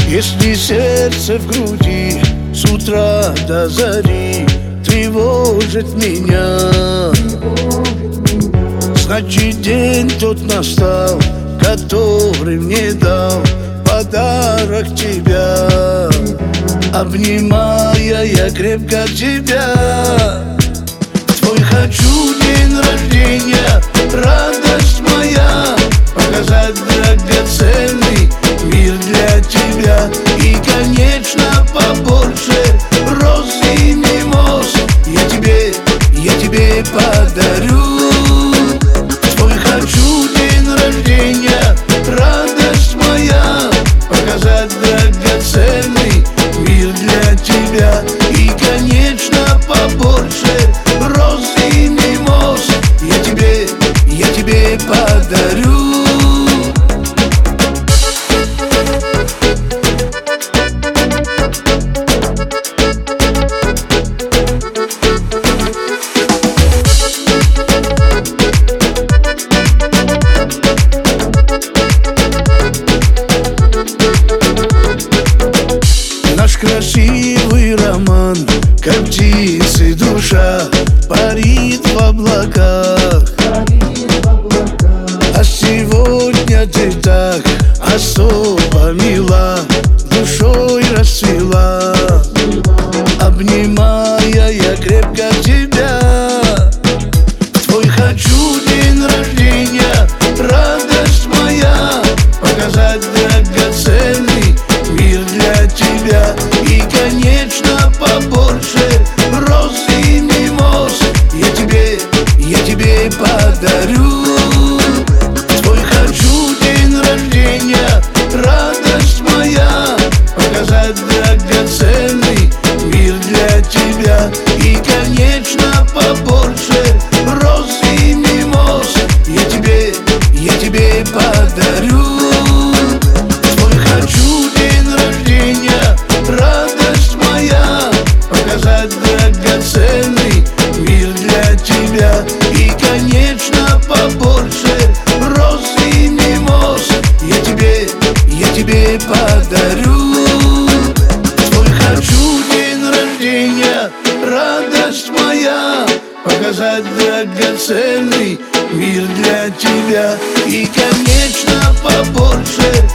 Если сердце в груди с утра до зари тревожит меня, значит день тот настал, который мне дал подарок тебя. Обнимая я крепко тебя, твой хочу день рождения, радость моя, показать драгоценный мир для тебя. И, конечно, побольше роз и мимоз я тебе подарю. Твой хочу день рождения, радость моя, показать драгоценный мир для тебя. И, конечно, побольше роз и мимоз я тебе подарю. Наш красивый роман, как птицы душа, парит в облаках. А сегодня ты так особо мила, душой расцвела. Обнимая я крепко тебя, твой хочу день рождения, радость моя, показать драгоценный мир для тебя. И, конечно, побольше роз и мимоз я тебе подарю. Твой хочу день рождения, радость моя, показать драгоценный мир для тебя. И, конечно, побольше роз и мимоз я тебе подарю. Твой хочу день рождения, радость моя, показать драгоценный мир для тебя. И, конечно, побольше роз и мимоз я тебе подарю. Твой хочу день рождения, радость моя, показать драгоценный мир для тебя. И, конечно, побольше